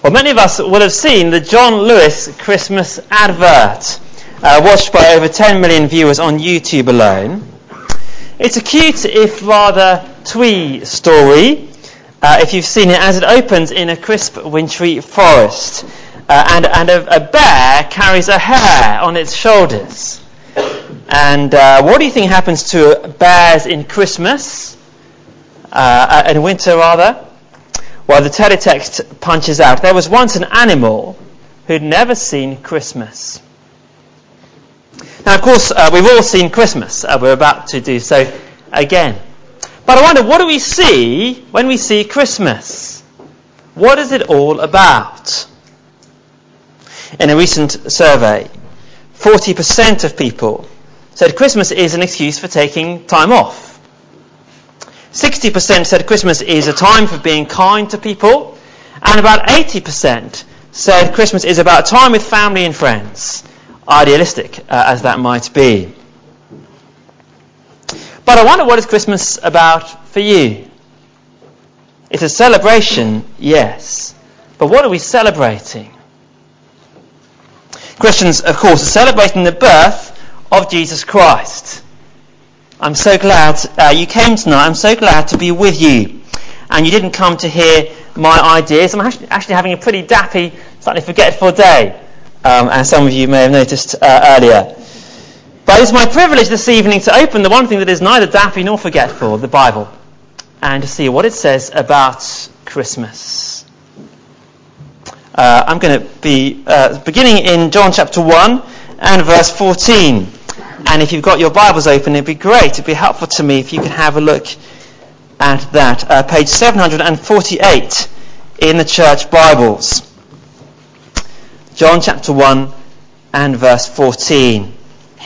Well, many of us will have seen the John Lewis Christmas advert, watched by over 10 million viewers on YouTube alone. It's a cute, if rather twee story, if you've seen it, as it opens in a crisp wintry forest. And a bear carries a hare on its shoulders. And what do you think happens to bears in Christmas? In winter, rather? Well, the teletext punches out, there was once an animal who'd never seen Christmas. Now, of course, we've all seen Christmas. We're about to do so again. But I wonder, what do we see when we see Christmas? What is it all about? In a recent survey, 40% of people said Christmas is an excuse for taking time off. 60% said Christmas is a time for being kind to people. And about 80% said Christmas is about time with family and friends. Idealistic as that might be. But I wonder, what is Christmas about for you? It's a celebration, yes. But what are we celebrating? Christians, of course, are celebrating the birth of Jesus Christ. I'm so glad you came tonight. I'm so glad to be with you. And you didn't come to hear my ideas. I'm actually having a pretty dappy, slightly forgetful day, as some of you may have noticed earlier. But it's my privilege this evening to open the one thing that is neither dappy nor forgetful, the Bible, and to see what it says about Christmas. I'm going to be beginning in John chapter 1 and verse 14. And if you've got your Bibles open, it'd be great, it'd be helpful to me if you could have a look at that. Page 748 in the church Bibles. John chapter 1 and verse 14.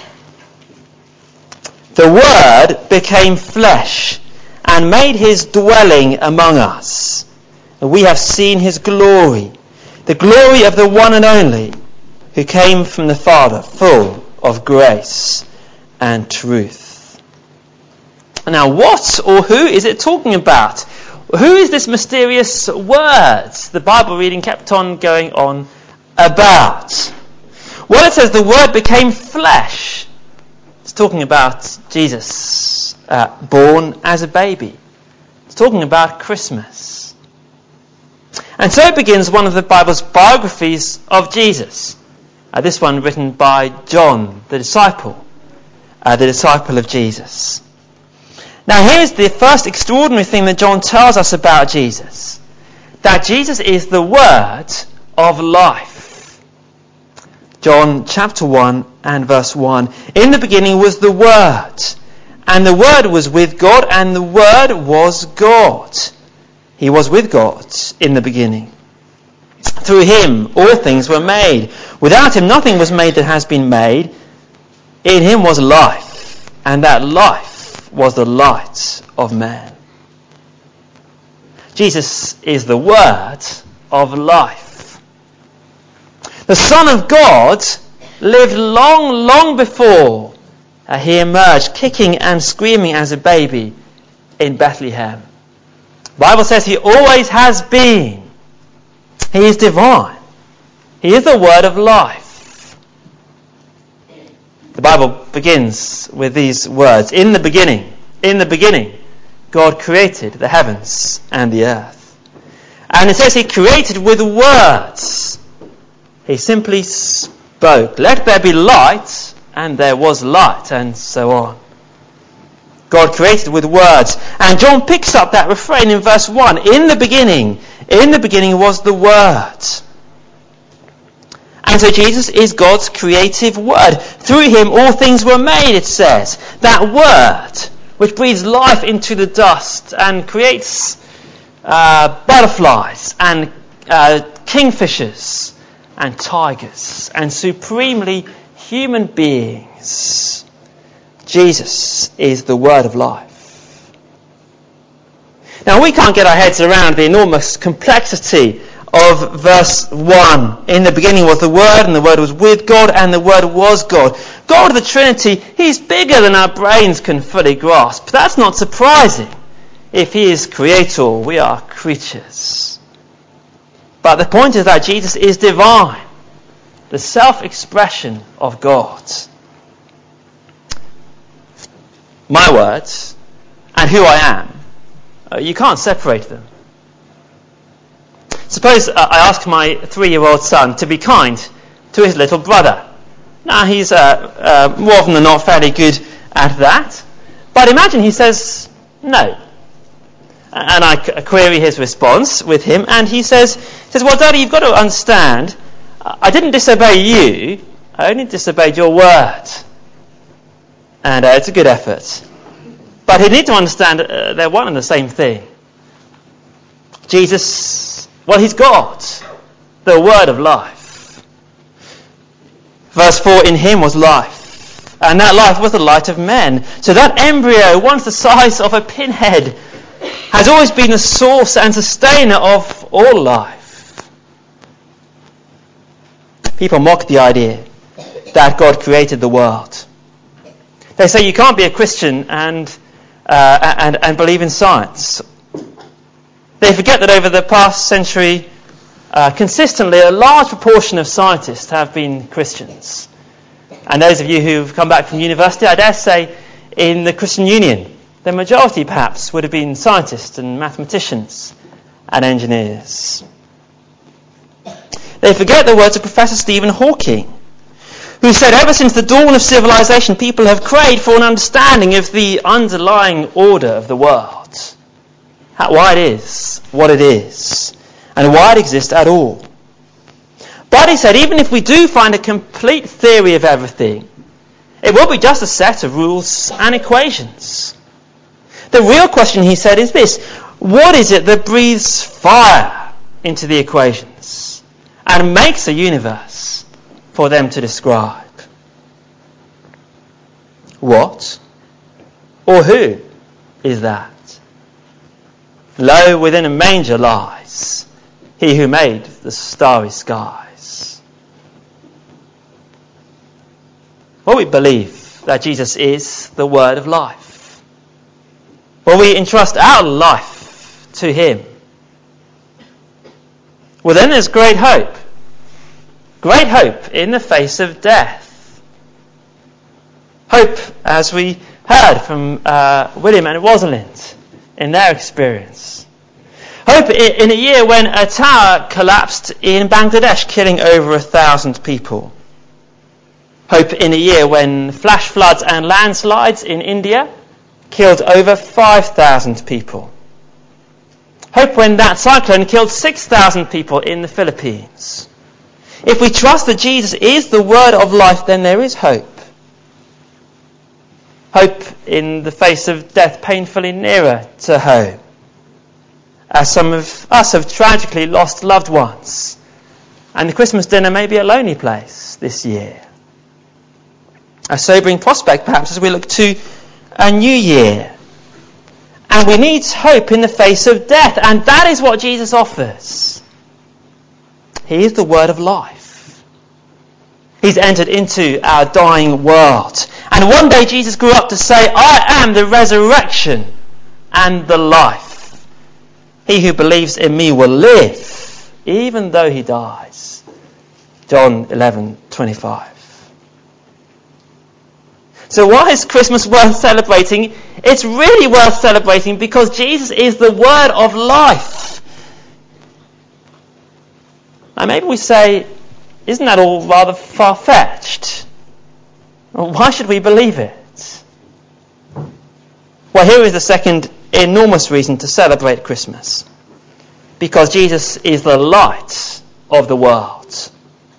The Word became flesh and made his dwelling among us. We have seen his glory, the glory of the one and only, who came from the Father, full of grace and truth. Now, what or who is it talking about? Who is this mysterious word the Bible reading kept on going on about? Well, it says the Word became flesh. It's talking about Jesus, born as a baby. It's talking about Christmas. And so it begins one of the Bible's biographies of Jesus. This one written by John, the disciple of Jesus. Now here's the first extraordinary thing that John tells us about Jesus. That Jesus is the Word of life. John chapter 1 and verse 1. In the beginning was the Word, and the Word was with God, and the Word was God. He was with God in the beginning. Through him all things were made. Without him nothing was made that has been made. In him was life, and that life was the light of man. Jesus is the Word of life. The Son of God lived long, long before he emerged kicking and screaming as a baby in Bethlehem. The Bible says he always has been. He is divine. He is the Word of life. The Bible begins with these words. In the beginning, God created the heavens and the earth. And it says he created with words. He simply spoke. Let there be light, and there was light, and so on. God created with words. And John picks up that refrain in verse 1. In the beginning was the Word. And so Jesus is God's creative Word. Through him all things were made, it says. That Word, which breathes life into the dust and creates butterflies and kingfishers and tigers and supremely human beings. Jesus is the Word of life. Now, we can't get our heads around the enormous complexity of verse 1. In the beginning was the Word, and the Word was with God, and the Word was God. God, the Trinity, he's bigger than our brains can fully grasp. That's not surprising. If he is creator, we are creatures. But the point is that Jesus is divine, the self-expression of God. My words and who I am, you can't separate them. Suppose I ask my 3-year-old son to be kind to his little brother. Now, he's more often than not fairly good at that. But imagine he says no. And I query his response with him, and he says, well, Daddy, you've got to understand, I didn't disobey you, I only disobeyed your word. And it's a good effort. But he'd need to understand they're one and the same thing. Jesus, well, he's God, the word of life. Verse 4, in him was life, and that life was the light of men. So that embryo, once the size of a pinhead, has always been the source and sustainer of all life. People mock the idea that God created the world. They say you can't be a Christian and believe in science. They forget that over the past century, consistently a large proportion of scientists have been Christians. And those of you who've come back from university, I dare say, in the Christian Union, the majority perhaps would have been scientists and mathematicians and engineers. They forget the words of Professor Stephen Hawking, who said ever since the dawn of civilization people have craved for an understanding of the underlying order of the world. Why it is what it is, and why it exists at all. But he said even if we do find a complete theory of everything, it will be just a set of rules and equations. The real question, he said, is this: what is it that breathes fire into the equations and makes a universe for them to describe? What or who is that? Lo, within a manger lies he who made the starry skies. Well, we believe that Jesus is the word of life. Well, we entrust our life to him. Well, then there's great hope. Great hope in the face of death. Hope, as we heard from William and Rosalind in their experience. Hope in a year when a tower collapsed in Bangladesh, killing over 1,000 people. Hope in a year when flash floods and landslides in India killed over 5,000 people. Hope when that cyclone killed 6,000 people in the Philippines. If we trust that Jesus is the word of life, then there is hope. Hope in the face of death painfully nearer to home, as some of us have tragically lost loved ones, and the Christmas dinner may be a lonely place this year. A sobering prospect, perhaps, as we look to a new year. And we need hope in the face of death, and that is what Jesus offers. He is the word of life. He's entered into our dying world. And one day Jesus grew up to say, I am the resurrection and the life. He who believes in me will live, even though he dies. John 11:25. So why is Christmas worth celebrating? It's really worth celebrating because Jesus is the word of life. Now maybe we say, isn't that all rather far-fetched? Well, why should we believe it? Well, here is the second enormous reason to celebrate Christmas. Because Jesus is the light of the world.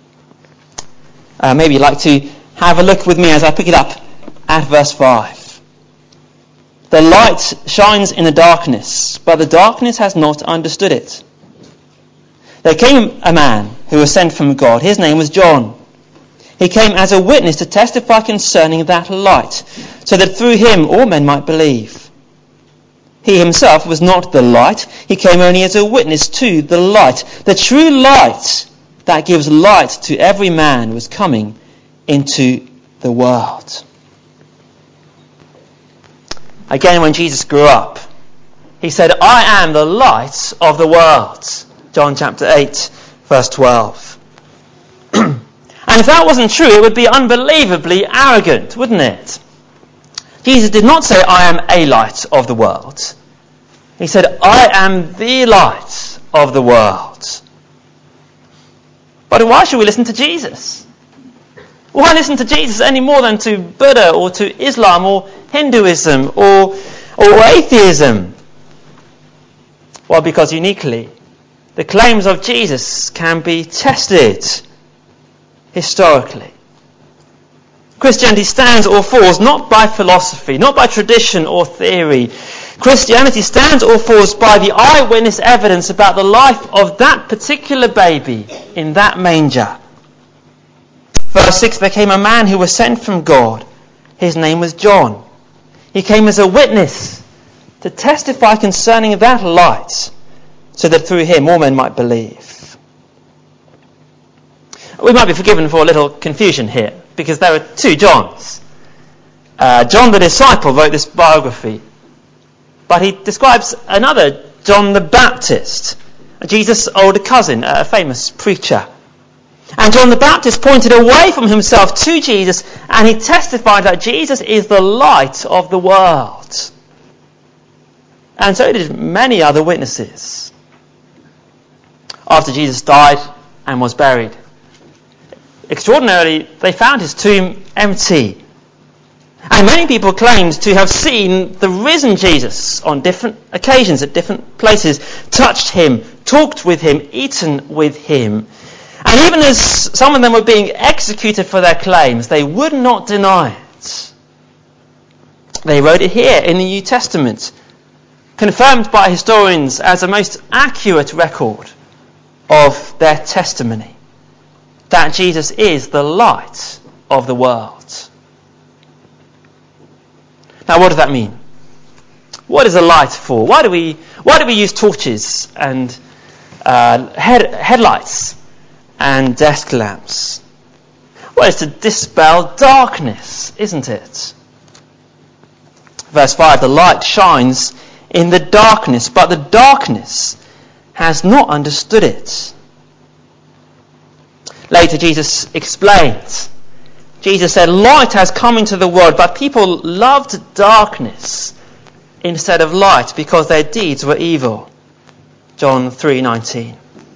Maybe you'd like to have a look with me as I pick it up at verse 5. The light shines in the darkness, but the darkness has not understood it. There came a man who was sent from God. His name was John. He came as a witness to testify concerning that light, so that through him all men might believe. He himself was not the light. He came only as a witness to the light. The true light that gives light to every man was coming into the world. Again, when Jesus grew up, he said, I am the light of the world. John chapter 8, verse 12. And if that wasn't true, it would be unbelievably arrogant, wouldn't it? Jesus did not say, I am a light of the world. He said, I am the light of the world. But why should we listen to Jesus? Why listen to Jesus any more than to Buddha or to Islam or Hinduism or atheism? Well, because uniquely, the claims of Jesus can be tested historically. Christianity stands or falls not by philosophy, not by tradition or theory. Christianity stands or falls by the eyewitness evidence about the life of that particular baby in that manger. Verse 6, there came a man who was sent from God. His name was John. He came as a witness to testify concerning that light, so that through him all men might believe. We might be forgiven for a little confusion here, because there are two Johns. John the disciple wrote this biography, but he describes another John the Baptist, Jesus' older cousin, a famous preacher. And John the Baptist pointed away from himself to Jesus, and he testified that Jesus is the light of the world. And so did many other witnesses. After Jesus died and was buried, extraordinarily, they found his tomb empty. And many people claimed to have seen the risen Jesus on different occasions at different places, touched him, talked with him, eaten with him. And even as some of them were being executed for their claims, they would not deny it. They wrote it here in the New Testament, confirmed by historians as a most accurate record of their testimony, that Jesus is the light of the world. Now, what does that mean? What is a light for? Why do we use torches and headlights and desk lamps? Well, it's to dispel darkness, isn't it? Verse 5, the light shines in the darkness, but the darkness has not understood it. Later, Jesus explains. Jesus said, light has come into the world, but people loved darkness instead of light because their deeds were evil. John 3:19.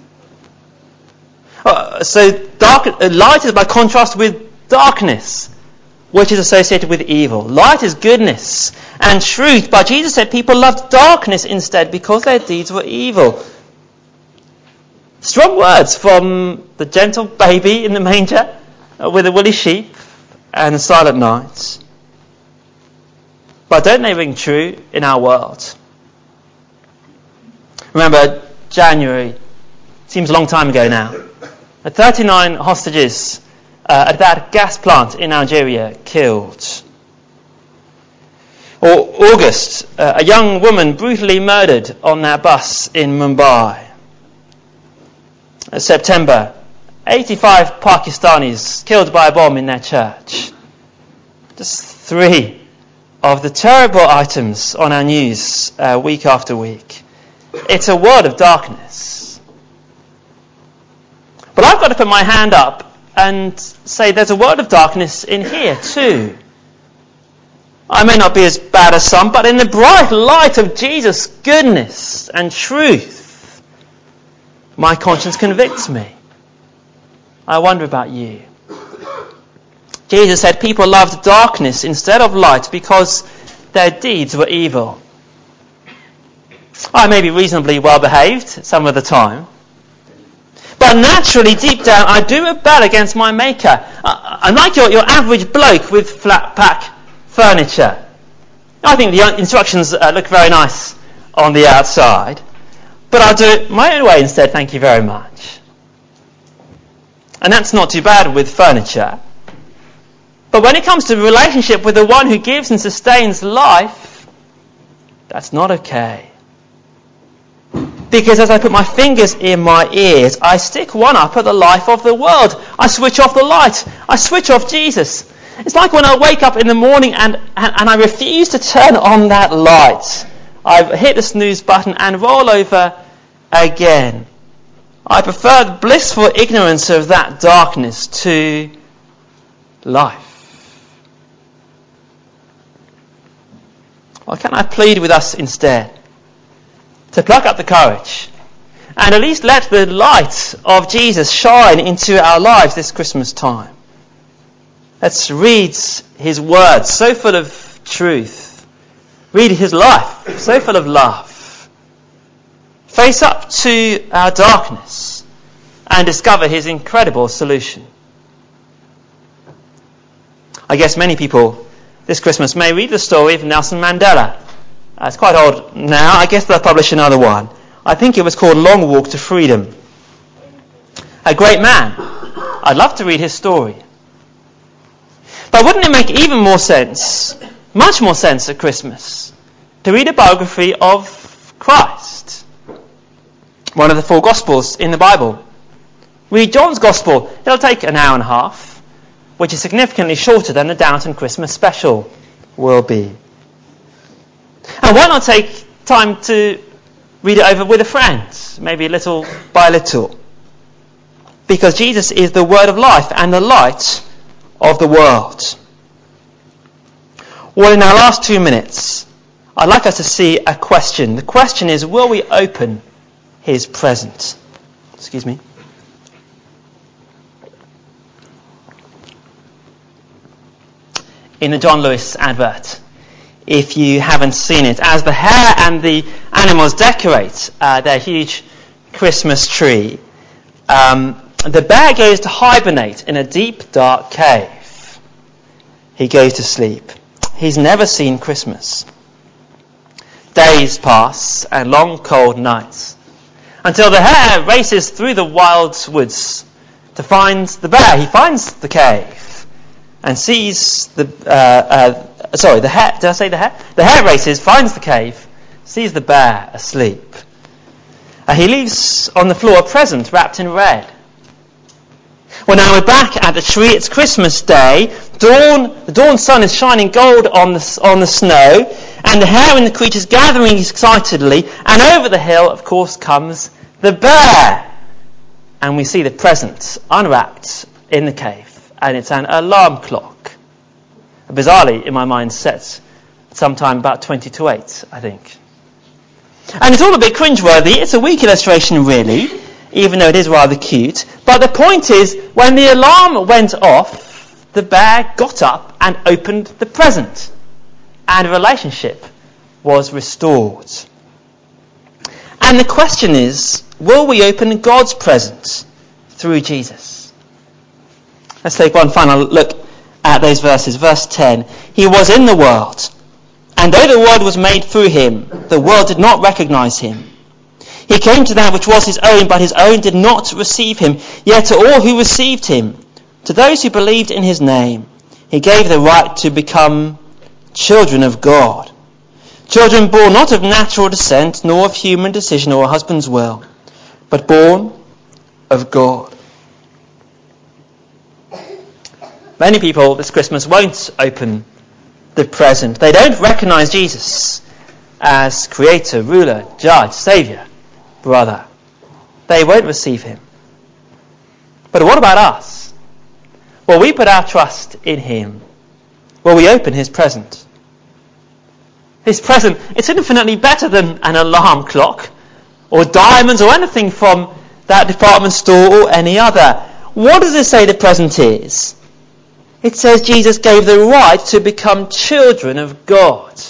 So light is by contrast with darkness, which is associated with evil. Light is goodness and truth, but Jesus said people loved darkness instead because their deeds were evil. Strong words from the gentle baby in the manger with the woolly sheep and the silent night. But don't they ring true in our world? Remember, January, seems a long time ago now. 39 hostages at that gas plant in Algeria killed. Or August, a young woman brutally murdered on that bus in Mumbai. September, 85 Pakistanis killed by a bomb in their church. Just 3 of the terrible items on our news week after week. It's a world of darkness. But I've got to put my hand up and say there's a world of darkness in here too. I may not be as bad as some, but in the bright light of Jesus' goodness and truth, my conscience convicts me. I wonder about you. Jesus said people loved darkness instead of light because their deeds were evil. I may be reasonably well behaved some of the time, but naturally deep down I do rebel against my maker. I'm like your average bloke with flat pack furniture. I think the instructions look very nice on the outside, but I'll do it my own way instead, thank you very much. And that's not too bad with furniture. But when it comes to relationship with the one who gives and sustains life, that's not okay. Because as I put my fingers in my ears, I stick one up at the life of the world. I switch off the light. I switch off Jesus. It's like when I wake up in the morning and I refuse to turn on that light. I hit the snooze button and roll over again. I prefer the blissful ignorance of that darkness to life. Why can't I plead with us instead to pluck up the courage and at least let the light of Jesus shine into our lives this Christmas time? Let's read his words, so full of truth. Read his life, so full of love. Face up to our darkness and discover his incredible solution. I guess many people this Christmas may read the story of Nelson Mandela. It's quite old now. I guess they'll publish another one. I think it was called Long Walk to Freedom. A great man. I'd love to read his story. But wouldn't it make even more sense, much more sense at Christmas, to read a biography of Christ? One of the 4 Gospels in the Bible. Read John's Gospel. It'll take an hour and a half, which is significantly shorter than the Downton Christmas special will be. And why not take time to read it over with a friend, maybe little by little? Because Jesus is the word of life and the light of the world. Well, in our last 2 minutes, I'd like us to see a question. The question is, will we open his present? Excuse me. In the John Lewis advert, if you haven't seen it, as the hare and the animals decorate their huge Christmas tree, the bear goes to hibernate in a deep, dark cave. He goes to sleep. He's never seen Christmas. Days pass and long, cold nights, until the hare races through the wild woods to find the bear. He finds the cave and sees the hare. Did I say the hare? The hare races, finds the cave, sees the bear asleep. He leaves on the floor a present wrapped in red. Well, now we're back at the tree. It's Christmas Day. The dawn sun is shining gold on the snow, and the hare and the creatures gathering excitedly. And over the hill, of course, comes the bear. And we see the present unwrapped in the cave. And it's an alarm clock. Bizarrely, in my mind, set sometime about 20 to 8, I think. And it's all a bit cringeworthy. It's a weak illustration, really, even though it is rather cute. But the point is, when the alarm went off, the bear got up and opened the present. And a relationship was restored. And the question is, will we open God's present through Jesus? Let's take one final look at those verses. Verse 10. He was in the world, and though the world was made through him, the world did not recognize him. He came to that which was his own, but his own did not receive him. Yet to all who received him, to those who believed in his name, he gave the right to become children of God. Children born not of natural descent, nor of human decision or a husband's will, but born of God. Many people this Christmas won't open the present. They don't recognize Jesus as creator, ruler, judge, saviour, brother. They won't receive him. But what about us? Will we put our trust in him? Will we open his present? His present, it's infinitely better than an alarm clock or diamonds or anything from that department store or any other. What does it say the present is? It says Jesus gave the right to become children of God.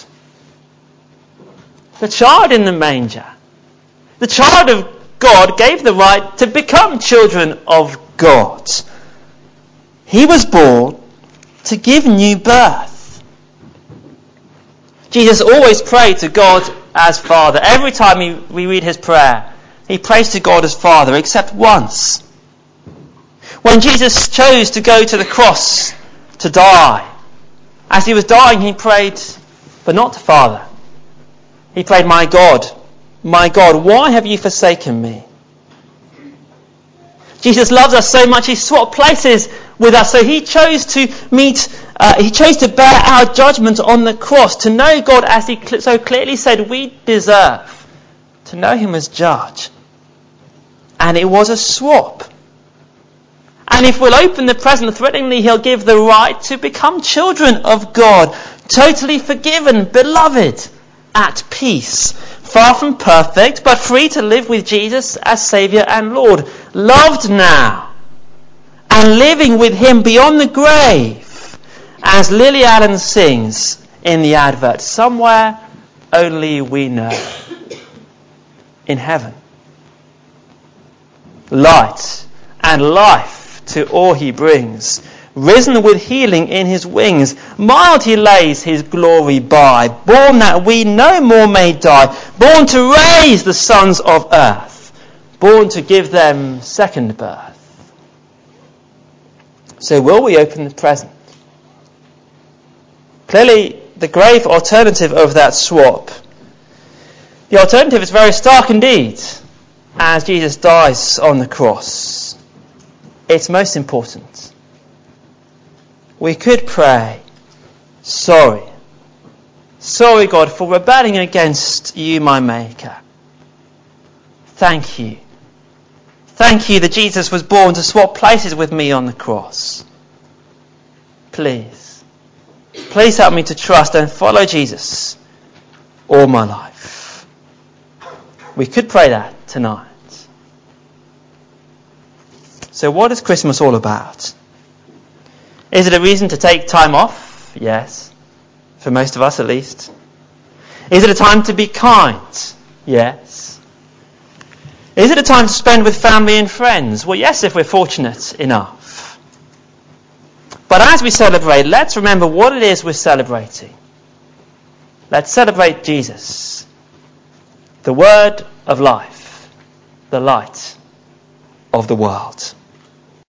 The child in the manger, the child of God, gave the right to become children of God. He was born to give new birth. Jesus always prayed to God as Father. Every time we read his prayer, he prays to God as Father, except once. When Jesus chose to go to the cross to die, as he was dying, he prayed, but not to Father. He prayed, my God, why have you forsaken me? Jesus loves us so much, he swapped places with us. So he chose to bear our judgment on the cross, to know God as he so clearly said we deserve, to know him as judge. And it was a swap. And if we'll open the present threateningly, he'll give the right to become children of God, totally forgiven, beloved, at peace, far from perfect, but free to live with Jesus as Saviour and Lord, loved now, and living with him beyond the grave, as Lily Allen sings in the advert, somewhere only we know, in heaven. Light and life to all he brings, risen with healing in his wings, mild he lays his glory by, born that we no more may die, born to raise the sons of earth, born to give them second birth. So will we open the present? Clearly, the grave alternative of that swap, the alternative is very stark indeed, as Jesus dies on the cross. It's most important. We could pray, sorry God, for rebelling against you, my Maker. Thank you that Jesus was born to swap places with me on the cross. Please help me to trust and follow Jesus all my life. We could pray that tonight. So what is Christmas all about? Is it a reason to take time off? Yes. For most of us at least. Is it a time to be kind? Yes. Is it a time to spend with family and friends? Well, yes, if we're fortunate enough. But as we celebrate, let's remember what it is we're celebrating. Let's celebrate Jesus, the Word of life, the light of the world.